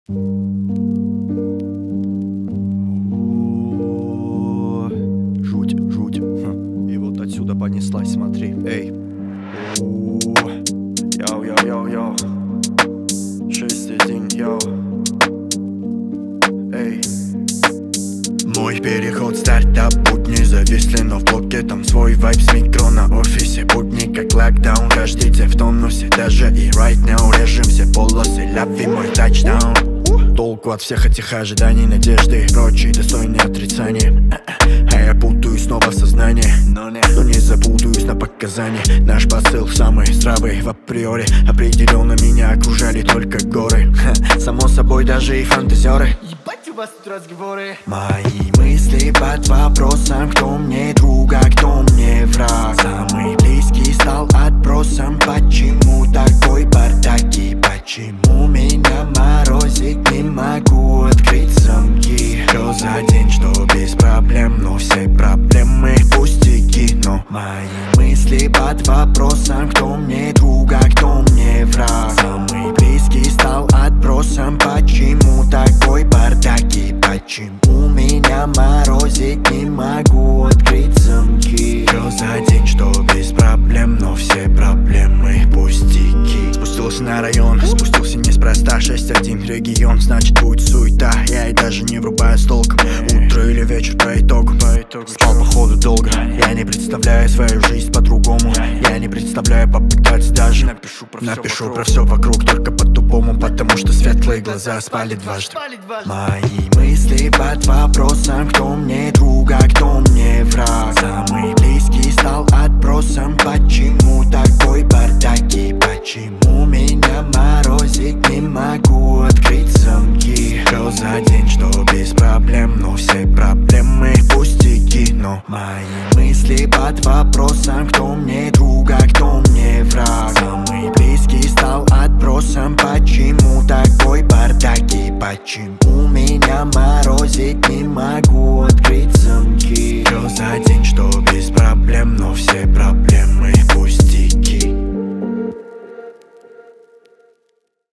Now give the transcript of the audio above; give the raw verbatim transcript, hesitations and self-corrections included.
О, жуть, жуть. Хм. И вот отсюда понеслась, смотри. Эй. Йоу-йоу-йоу-йоу. Шесть один, йоу. Эй. Мой переход, стартап, будни зависли, но в блоке там свой вайб с микро на офисе. Будни как локдаун, каждый день в тонусе. Даже и right now режем все полосы, лови мой тачдаун. Толку от всех этих ожиданий, надежды и прочие достойные отрицания. А я путаюсь снова в сознании, но не, но не запутаюсь на показания. Наш посыл самый здравый в априори. Определенно меня окружали только горы. Ха, само собой даже и фантазеры. Ебать у вас тут разговоры. Мои мысли под вопросом: кто мне друг, а кто мне враг. Самый близкий стал отбросом. Почему такой бардак и почему меня морозит? Не могу открыть замки. Что за день, что без проблем, но все проблемы пустяки. Но мои мысли под вопросом: кто мне друг, а кто мне враг. Самый близкий стал отбросом. Почему такой бардак и почему меня морозит? Не могу открыть замки. Что за день, что без проблем, но все проблемы пустяки. Спустился на район, спустился неспроста. Шесть один регион, значит будет суета. Я и даже не врубаю с толком. Утро или вечер по итогу. Спал походу долго. Я не представляю свою жизнь по-другому. Я не представляю попытаться даже. Напишу про, Напишу все, про все вокруг, только по-тупому. Потому что светлые глаза спали дважды. Мои мысли под вопросом: кто мне друг, а кто мне враг. Самый близкий стал отбросом. Почему такой бардак и почему меня морозит? Не могу открыть замки. Что за день, что без проблем, но все проблемы пустяки. Но мои мысли под вопросом: кто мне друг, а кто мне враг. Самый близкий стал отбросом. Почему такой бардак и почему меня морозит? Не могу открыть замки. Что за день,